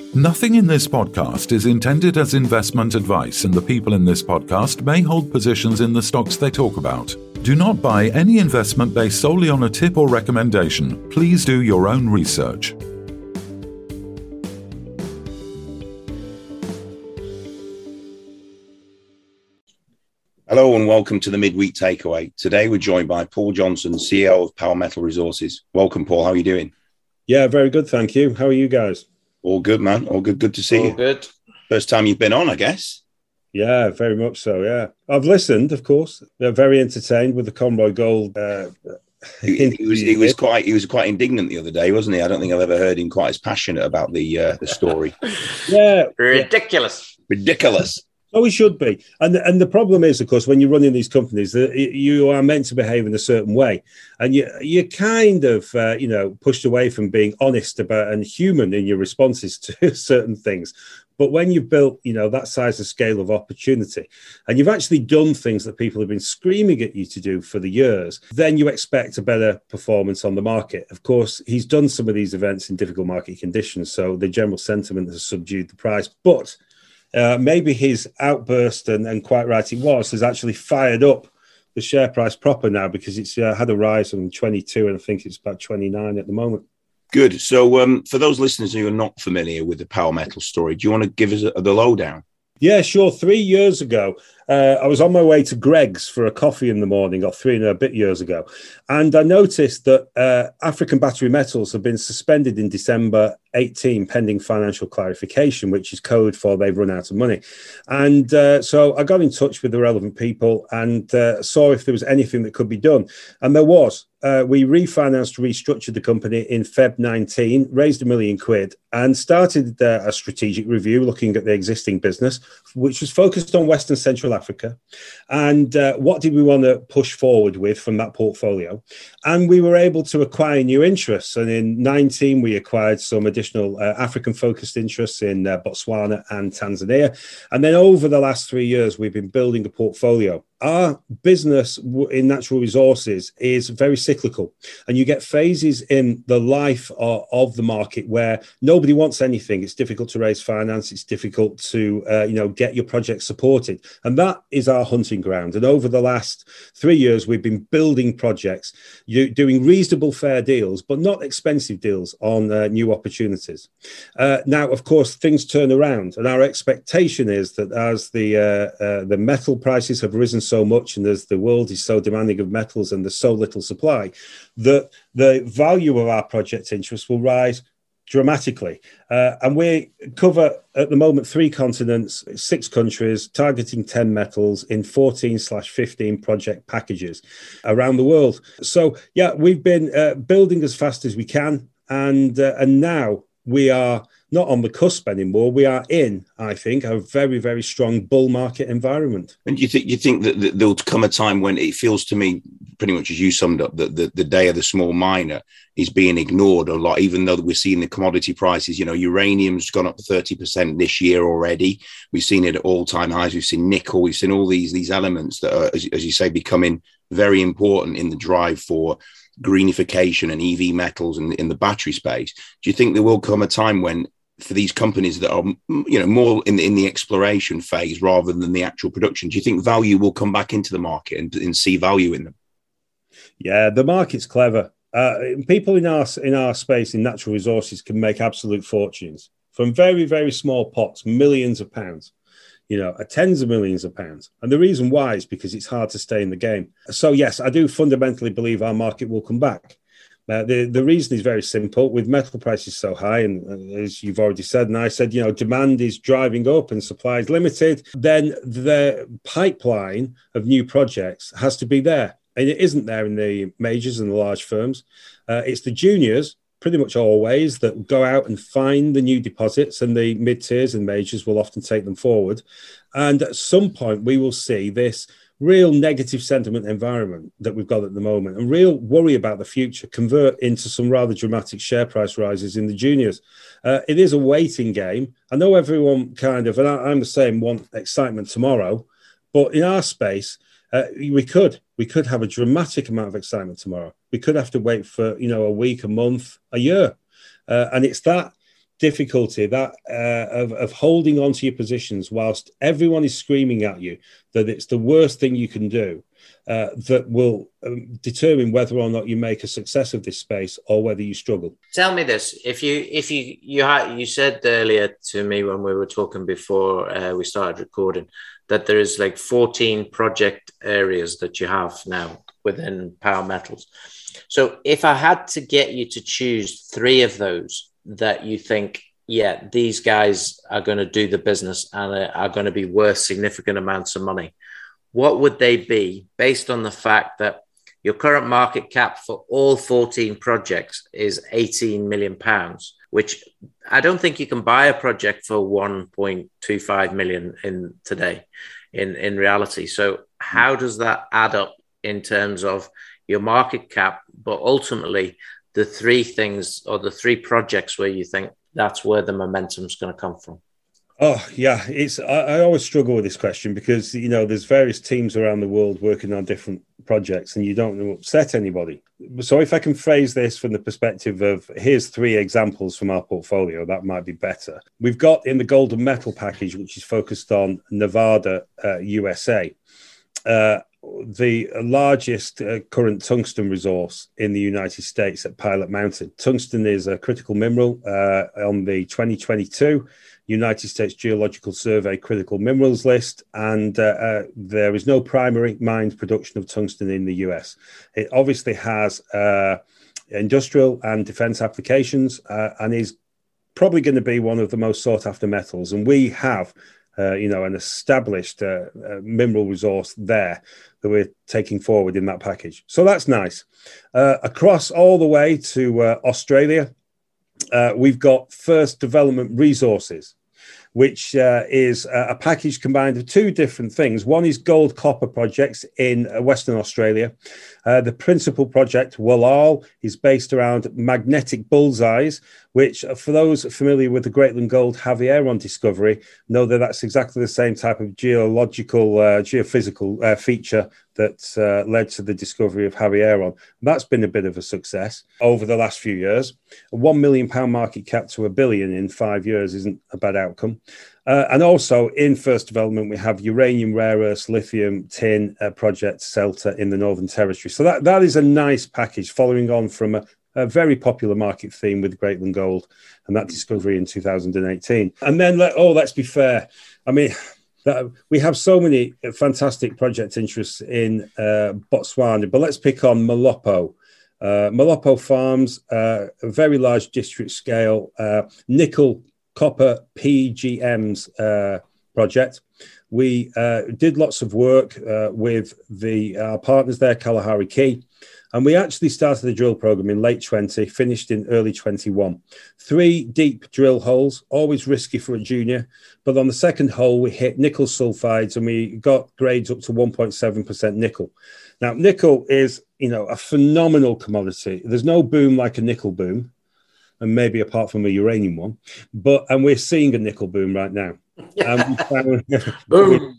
Nothing in this podcast is intended as investment advice, and the people in this podcast may hold positions in the stocks they talk about. Do not buy any investment based solely on a tip or recommendation. Please do your own research. Hello and welcome to the Midweek Takeaway. Today we're joined by Paul Johnson, CEO of Power Metal Resources. Welcome, Paul. How are you doing? Yeah, very good, thank you. How are you guys? All good, man. All good. Good to see you. All good. First time you've been on, I guess. Yeah, very much so, yeah. I've listened, of course. They're very entertained with the Conroy Gold. He was quite indignant the other day, wasn't he? I don't think I've ever heard him quite as passionate about the story. Yeah. Ridiculous. Oh, he should be. And the problem is, of course, when you're running these companies, that you are meant to behave in a certain way. And you're kind of, pushed away from being honest about and human in your responses to certain things. But when you've built, that size and scale of opportunity, and you've actually done things that people have been screaming at you to do for the years, then you expect a better performance on the market. Of course, he's done some of these events in difficult market conditions, so the general sentiment has subdued the price. But maybe his outburst, and quite right he was, has actually fired up the share price proper now, because it's had a rise from 22 and I think it's about 29 at the moment. Good. So for those listeners who are not familiar with the Power Metal story, do you want to give us the lowdown? Yeah, sure. 3 years ago, I was on my way to Greg's for a coffee in the morning, or 3 and a bit years ago. And I noticed that African Battery Metals have been suspended in December 18, pending financial clarification, which is code for they've run out of money. And so I got in touch with the relevant people and saw if there was anything that could be done. And there was. We refinanced, restructured the company in Feb 19, raised £1 million, and started a strategic review looking at the existing business, which was focused on Western Central Africa. And what did we want to push forward with from that portfolio? And we were able to acquire new interests. And in 19, we acquired some additional African-focused interests in Botswana and Tanzania. And then over the last 3 years, we've been building a portfolio. Our business in natural resources is very cyclical, and you get phases in the life of the market where nobody wants anything. It's difficult to raise finance. It's difficult to, get your project supported. And that is our hunting ground. And over the last 3 years, we've been building projects, doing reasonable fair deals, but not expensive deals on new opportunities. Now, of course, things turn around, and our expectation is that as the metal prices have risen so much, and as the world is so demanding of metals and there's so little supply, that the value of our project interest will rise dramatically. And we cover at the moment 3 continents, 6 countries, targeting 10 metals in 14/15 project packages around the world. So yeah, we've been building as fast as we can, and now we are not on the cusp anymore. We are in, I think, a very, very strong bull market environment. And you think that there'll come a time when it feels to me, pretty much as you summed up, that the day of the small miner is being ignored a lot, even though we're seeing the commodity prices. Uranium's gone up 30% this year already. We've seen it at all-time highs. We've seen nickel. We've seen all these elements that are, as you say, becoming very important in the drive for greenification and EV metals and in the battery space. Do you think there will come a time when, for these companies that are, more in the exploration phase rather than the actual production, do you think value will come back into the market and see value in them? Yeah, the market's clever. People in our space in natural resources can make absolute fortunes from very, very small pots, millions of pounds, tens of millions of pounds. And the reason why is because it's hard to stay in the game. So yes, I do fundamentally believe our market will come back. The reason is very simple. With metal prices so high, and as you've already said, and I said, demand is driving up and supply is limited, then the pipeline of new projects has to be there. And it isn't there in the majors and the large firms. It's the juniors, pretty much always, that go out and find the new deposits, and the mid-tiers and majors will often take them forward. And at some point, we will see this real negative sentiment environment that we've got at the moment, and real worry about the future, convert into some rather dramatic share price rises in the juniors. It is a waiting game. I know everyone kind of, and I'm the same, want excitement tomorrow, but in our space, we could have a dramatic amount of excitement tomorrow. We could have to wait for, a week, a month, a year. And it's that difficulty that of holding on to your positions whilst everyone is screaming at you that it's the worst thing you can do, that will determine whether or not you make a success of this space or whether you struggle. Tell me this: if you said earlier to me when we were talking before we started recording that there is like 14 project areas that you have now within Power Metals. So if I had to get you to choose 3 of those that you think, yeah, these guys are going to do the business and are going to be worth significant amounts of money, what would they be based on the fact that your current market cap for all 14 projects is £18 million, which I don't think you can buy a project for 1.25 million in today in reality. So how does that add up in terms of your market cap, but ultimately the 3 things or the 3 projects where you think that's where the momentum is going to come from? Oh, yeah. I always struggle with this question because, there's various teams around the world working on different projects and you don't want to upset anybody. So if I can phrase this from the perspective of here's 3 examples from our portfolio, that might be better. We've got in the golden metal package, which is focused on Nevada, USA, the largest current tungsten resource in the United States at Pilot Mountain. Tungsten is a critical mineral on the 2022 United States Geological Survey critical minerals list, and there is no primary mined production of tungsten in the US. It obviously has industrial and defense applications and is probably going to be one of the most sought after metals. And we have an established mineral resource there that we're taking forward in that package. So that's nice. Across all the way to Australia, we've got First Development Resources, which is a package combined of 2 different things. One is gold copper projects in Western Australia. The principal project, Wallal, is based around magnetic bullseyes, which for those familiar with the Greatland Gold Havieron discovery know that that's exactly the same type of geophysical feature that led to the discovery of Havieron. That's been a bit of a success over the last few years. A £1 million market cap to £1 billion in 5 years isn't a bad outcome. And also in first development, we have uranium, rare earths, lithium, tin project, CELTA in the Northern Territory. So that is a nice package following on from a very popular market theme with Greatland Gold and that discovery in 2018. And then, let's be fair. I mean, we have so many fantastic project interests in Botswana, but let's pick on Malopo. Malopo Farms, a very large district scale nickel copper PGMs project. We did lots of work with our partners there, Kalahari Key, and we actually started the drill program in late 20, finished in early 21. 3 deep drill holes, always risky for a junior, but on the second hole we hit nickel sulfides and we got grades up to 1.7% nickel. Now, nickel is, a phenomenal commodity. There's no boom like a nickel boom, and maybe apart from a uranium one, and we're seeing a nickel boom right now. Boom.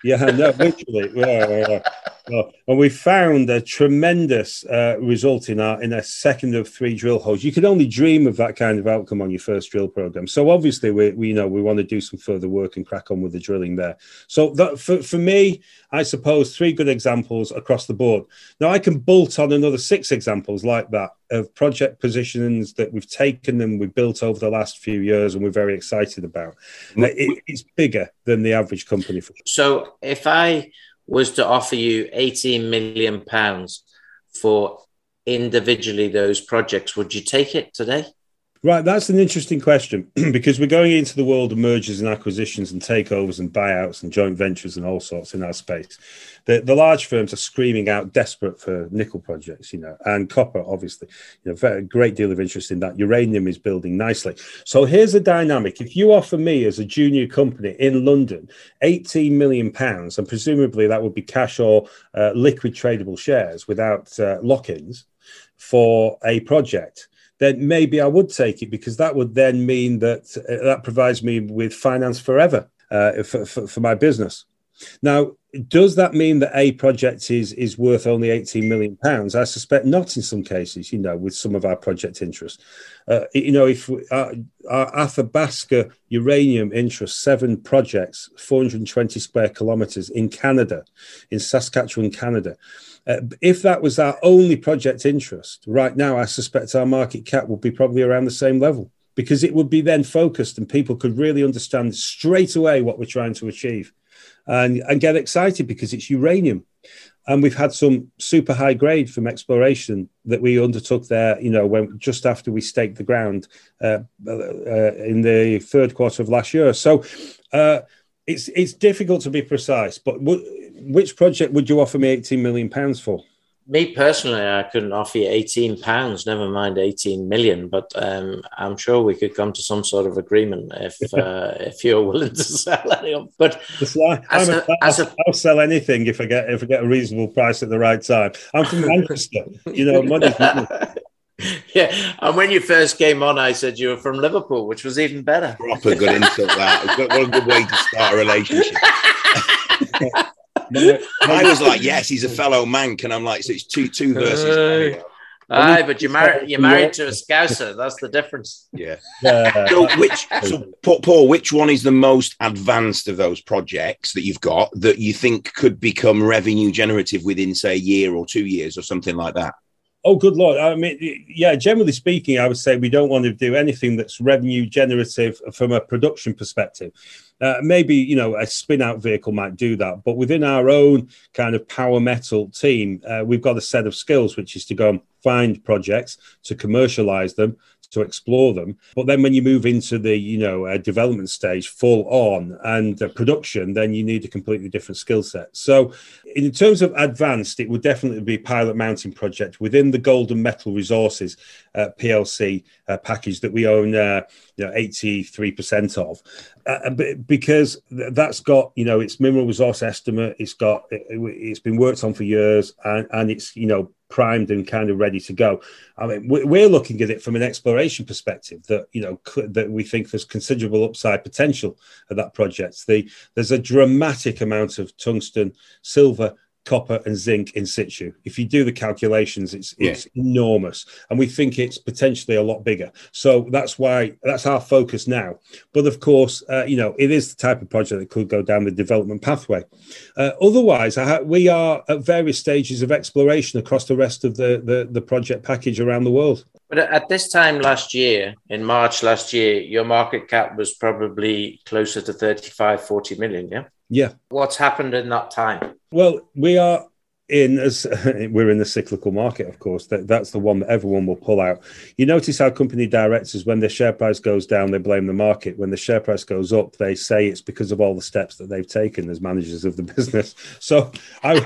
Literally. And we found a tremendous result in a second of 3 drill holes. You could only dream of that kind of outcome on your first drill program. So obviously, we want to do some further work and crack on with the drilling there. So that for me, I suppose 3 good examples across the board. Now I can bolt on another 6 examples like that of project positions that we've taken and we've built over the last few years, and we're very excited about. It's bigger than the average company. So if I was to offer you £18 million for individually those projects, would you take it today? Right, that's an interesting question because we're going into the world of mergers and acquisitions and takeovers and buyouts and joint ventures and all sorts in our space. The large firms are screaming out desperate for nickel projects, and copper, obviously, a great deal of interest in that. Uranium is building nicely. So here's the dynamic. If you offer me as a junior company in London £18 million, and presumably that would be cash or liquid tradable shares without lock-ins for a project, then maybe I would take it because that would then mean that provides me with finance forever for my business. Now, Does that mean that a project is worth only £18 million? I suspect not in some cases, with some of our project interests. If our Athabasca uranium interest, 7 projects, 420 square kilometres in Canada, in Saskatchewan, Canada. If that was our only project interest, right now, I suspect our market cap would be probably around the same level, because it would be then focused and people could really understand straight away what we're trying to achieve. And get excited because it's uranium. And we've had some super high grade from exploration that we undertook there, when just after we staked the ground in the third quarter of last year. So it's difficult to be precise, but which project would you offer me £18 million for? Me personally, I couldn't offer you £18, never mind 18 million, but I'm sure we could come to some sort of agreement if you're willing to sell any. But I'll sell anything if I get a reasonable price at the right time. I'm from Manchester, money's money. Yeah, and when you first came on, I said you were from Liverpool, which was even better. Proper good insult that. What a good way to start a relationship. I was like, yes, he's a fellow Manc, and I'm like, so it's two verses. But you're married to a Scouser. That's the difference. Yeah. Paul, which one is the most advanced of those projects that you've got that you think could become revenue generative within, say, a year or 2 years or something like that? Oh, good Lord. I mean, yeah, generally speaking, I would say we don't want to do anything that's revenue generative from a production perspective. Maybe, a spin-out vehicle might do that. But within our own kind of power metal team, we've got a set of skills, which is to go and find projects, to commercialize them, to explore them. But then when you move into the, development stage, full on and production, then you need a completely different skill set. So in terms of advanced, it would definitely be pilot mounting project within the Golden Metal Resources PLC package that we own 83% of. Because that's got, its mineral resource estimate, it's been worked on for years and it's, primed and kind of ready to go. I mean, we're looking at it from an exploration perspective that, that we think there's considerable upside potential at that project. There's a dramatic amount of tungsten, silver, copper and zinc in situ. If you do the calculations, it's enormous, and we think it's potentially a lot bigger. So that's our focus now. But of course, it is the type of project that could go down the development pathway. Otherwise, we are at various stages of exploration across the rest of the project package around the world. But at this time last year, in March last year, your market cap was probably closer to 35-40 million, yeah? Yeah. What's happened in that time? Well, we're in the cyclical market, of course. That's the one that everyone will pull out. You notice how company directors, when their share price goes down, they blame the market. When the share price goes up, they say it's because of all the steps that they've taken as managers of the business. So I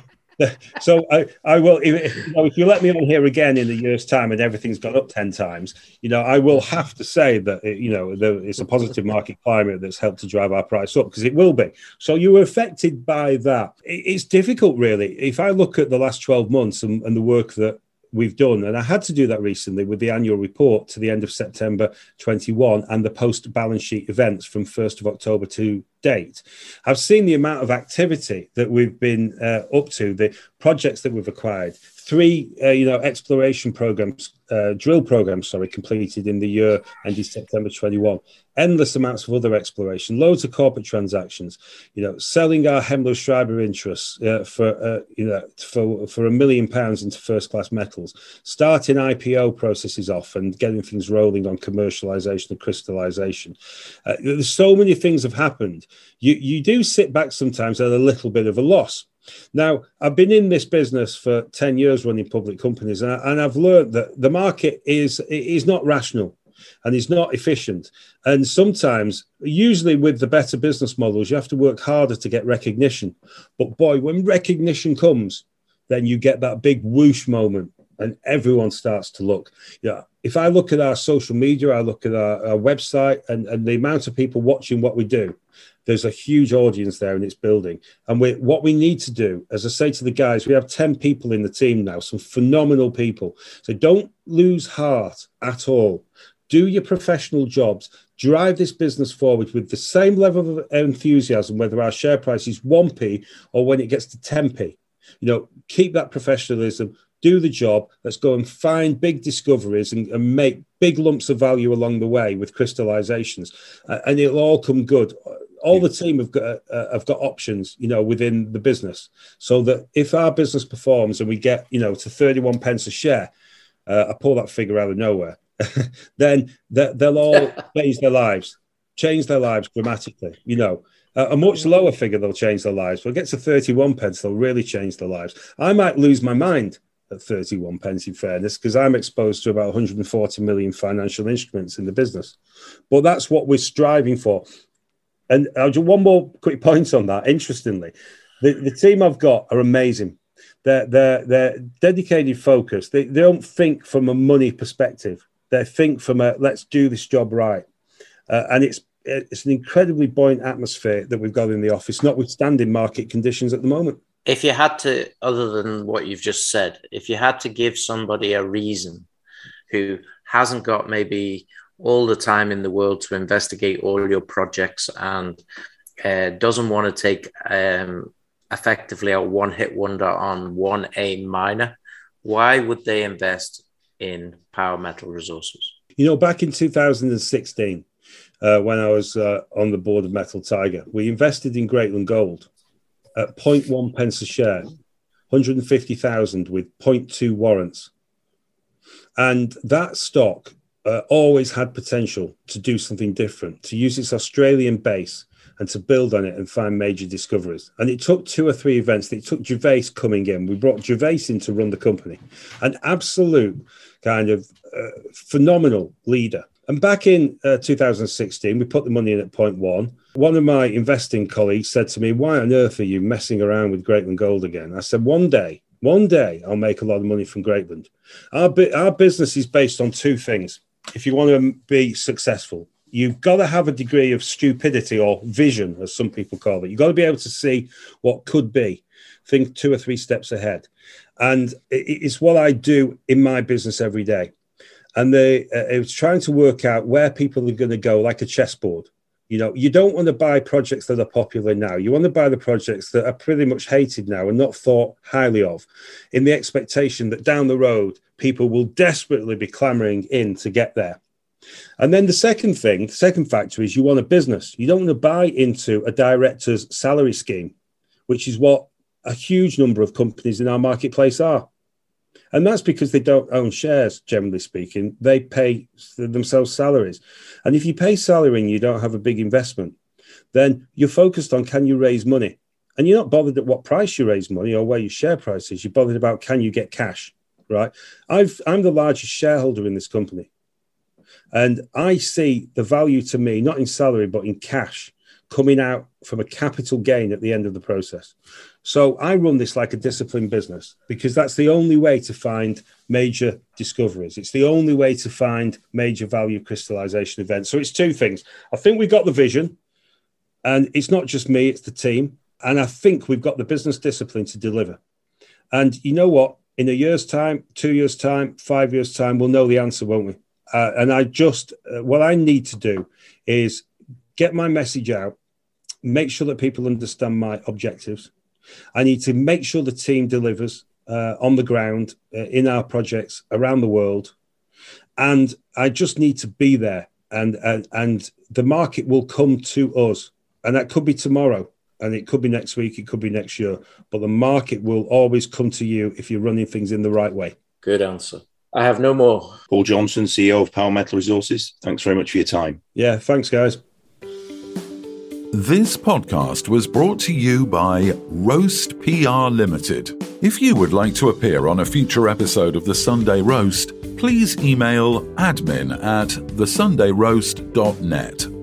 will, if you let me on here again in a year's time and everything's gone up 10 times, I will have to say that, it's a positive market climate that's helped to drive our price up, because it will be. So you were affected by that. It's difficult, really. If I look at the last 12 months and the work that we've done, and I had to do that recently with the annual report to the end of September 21 and the post-balance sheet events from 1st of October to date, I've seen the amount of activity that we've been up to, the projects that we've acquired, 3 exploration programs, drill programs, completed in the year ending September 21. Endless amounts of other exploration, loads of corporate transactions, selling our Hemlo Schreiber interests for £1 million into first class metals, starting IPO processes off and getting things rolling on commercialization and crystallization. There's so many things have happened. You do sit back sometimes at a little bit of a loss. Now, I've been in this business for 10 years running public companies, and I've learned that the market is not rational and is not efficient. And sometimes, usually with the better business models, you have to work harder to get recognition. But boy, when recognition comes, then you get that big whoosh moment and everyone starts to look. If I look at our social media, I look at our website and the amount of people watching what we do, there's a huge audience there and it's building. And what we need to do, as I say to the guys, we have 10 people in the team now, some phenomenal people. So don't lose heart at all. Do your professional jobs. drive this business forward with the same level of enthusiasm, whether our share price is 1p or when it gets to 10p. Keep that professionalism, do the job. Let's go and find big discoveries and make big lumps of value along the way with crystallizations, and it'll all come good. All the team have got options, within the business, so that if our business performs and we get, to 31 pence a share, I pull that figure out of nowhere, then they'll all change their lives dramatically. A much lower figure, they'll change their lives. When it gets to 31 pence, they'll really change their lives. I might lose my mind at 31 pence, in fairness, because I'm exposed to about 140 million financial instruments in the business. But that's what we're striving for. And I'll do one more quick point on that. Interestingly, the team I've got are amazing. They're dedicated, focused. They don't think from a money perspective. They think from a let's do this job right. And it's an incredibly buoyant atmosphere that we've got in the office, notwithstanding market conditions at the moment. If you had to, other than what you've just said, if you had to give somebody a reason who hasn't got maybe all the time in the world to investigate all your projects and doesn't want to take effectively a one-hit wonder on one AIM miner, why would they invest in Power Metal Resources? Back in 2016, when I was on the board of Metal Tiger, we invested in Greatland Gold at 0.1 pence a share, 150,000 with 0.2 warrants. And that stock always had potential to do something different, to use its Australian base and to build on it and find major discoveries. And it took 2 or 3 events. It took Gervais coming in. We brought Gervais in to run the company, an absolute kind of phenomenal leader. And back in 2016, we put the money in at 0.1. One of my investing colleagues said to me, why on earth are you messing around with Greatland Gold again? I said, one day I'll make a lot of money from Greatland. Our business is based on 2 things. If you want to be successful, you've got to have a degree of stupidity or vision, as some people call it. You've got to be able to see what could be, think 2 or 3 steps ahead. And it's what I do in my business every day. And it was trying to work out where people are going to go, like a chessboard. You don't want to buy projects that are popular now. You want to buy the projects that are pretty much hated now and not thought highly of, in the expectation that down the road, people will desperately be clamoring in to get there. And then the second factor is you want a business. You don't want to buy into a director's salary scheme, which is what a huge number of companies in our marketplace are. And that's because they don't own shares, generally speaking. They pay themselves salaries. And if you pay salary and you don't have a big investment, then you're focused on, can you raise money? And you're not bothered at what price you raise money or where your share price is. You're bothered about, can you get cash, right? I'm the largest shareholder in this company. And I see the value to me, not in salary, but in cash, coming out from a capital gain at the end of the process. So I run this like a disciplined business, because that's the only way to find major discoveries. It's the only way to find major value crystallization events. So it's 2 things. I think we've got the vision, and it's not just me, it's the team. And I think we've got the business discipline to deliver. And you know what? In a year's time, 2 years' time, 5 years' time, we'll know the answer, won't we? And what I need to do is get my message out, make sure that people understand my objectives. I need to make sure the team delivers on the ground in our projects around the world. And I just need to be there. And the market will come to us. And that could be tomorrow. And it could be next week. It could be next year. But the market will always come to you if you're running things in the right way. Good answer. I have no more. Paul Johnson, CEO of Power Metal Resources. Thanks very much for your time. Yeah, thanks, guys. This podcast was brought to you by Roast PR Limited. If you would like to appear on a future episode of The Sunday Roast, please email admin@thesundayroast.net.